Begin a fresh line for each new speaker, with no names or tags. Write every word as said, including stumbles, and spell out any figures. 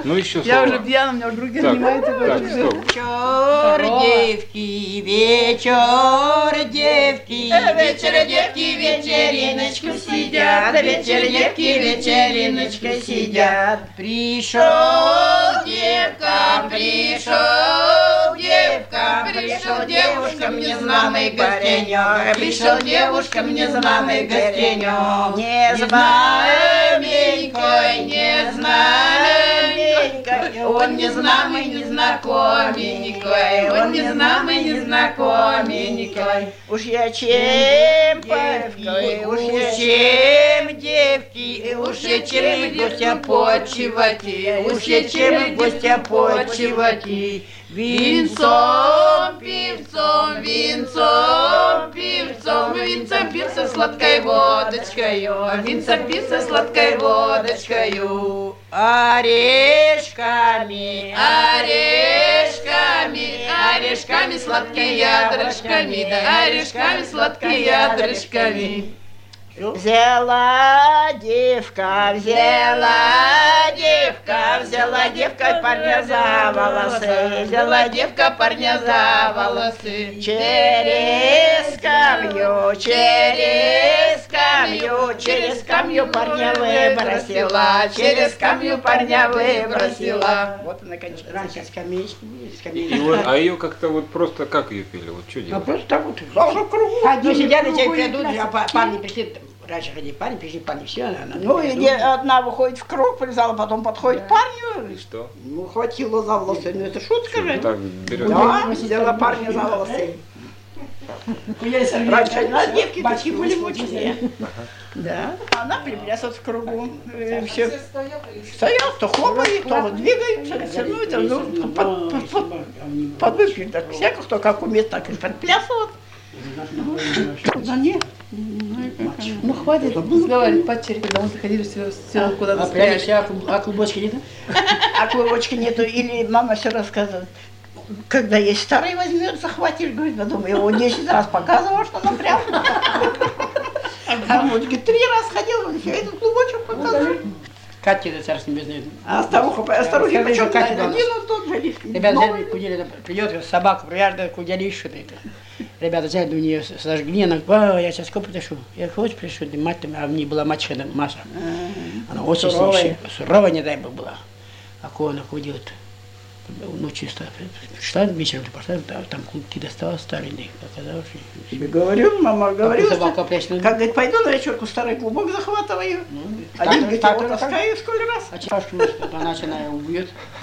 Ну еще
Я
слова.
уже пьяна, у меня уже руки
Так,
занимаются.
так, стоп.
Вечер, девки, вечер, девки, вечер, девки, вечериночку сидят, вечер, девки, вечериночку сидят. Пришел девка, пришел девка, пришел девушкам незнамый гостенек, пришел девушкам незнамый гостенек. Не знаменькой, не знаменькой, он незнамый, незнакоменькой, он незнамый, незнакоменькой. Уж я чем девки, уж я чем девки, уж я чем гостя почивати, уж я чем гостя почивати. Винцом, пивцом, винцом, пивцом, винцом, пивцом, сладкой водочкою, винцом, пивцом, сладкой водочкою. Орешками, орешками, орешками, сладкими ядрышками, да орешками, сладкими ядрышками. Взяла девка, взяла девка, взяла девка парня за волосы, взяла девка парня за волосы. Через камью, через камью, через камью парня выбросила, через камью парня выбросила. Вот она, конечно, раньше скамеечки были, скамеечки.
И вот, а ее как-то вот просто, как ее пели, вот что
Ну
делать?
просто так вот, в кругу. Мы сидели, те придут, а парни пришли. Раньше ходили парни, пришли парни, все, она. Ну, и одна выходит в круг, призала, потом подходит к парню.
И что?
Ну, хватило за волосы, ну это шутка же.
Так берет.
Да, взяла парня за волосы. Раньше одна девки такие были мучные. Да, она приплясывает в кругу. Все стоят, то хлопают, то вот двигаются. Ну, это ну, подвыпьют, так всяко, кто как умеет, так и подплясывают. Да нет.
Ну хватит разговаривать по очереди, потому что ходили все, все куда-то спрятать.
А клубочки нету? А клубочки нету, или мама все рассказывает. Когда есть старый возьмет, захватишь, говорит, я думаю, его десять раз показывала, что напрям. А мужик три раз ходил, я этот клубочек показывал.
Катя, это царство небесное.
А старуха, а старухи
Скажи,
почему
Катя,
один он тот же.
Ребята взяли, кудели, придет собаку, прижали куделище. Ребята взяли, у нее сожгли, она говорит, я сейчас копу пришел. Я хочешь пришел, мать, а в ней была мачеха, Маша. Она очень суровая, суровая, не дай бог, была. А кого она ходила-то? Ночью пришла, вечером пошла, там кулки достала старые, показалось.
Тебе говорю, мама говорила,
собака
что,
пришла.
как говорит, пойду на вечерку старый клубок захватываю. Один, говорит, его таскаю сколько раз.
А чашку, она начинает убьет.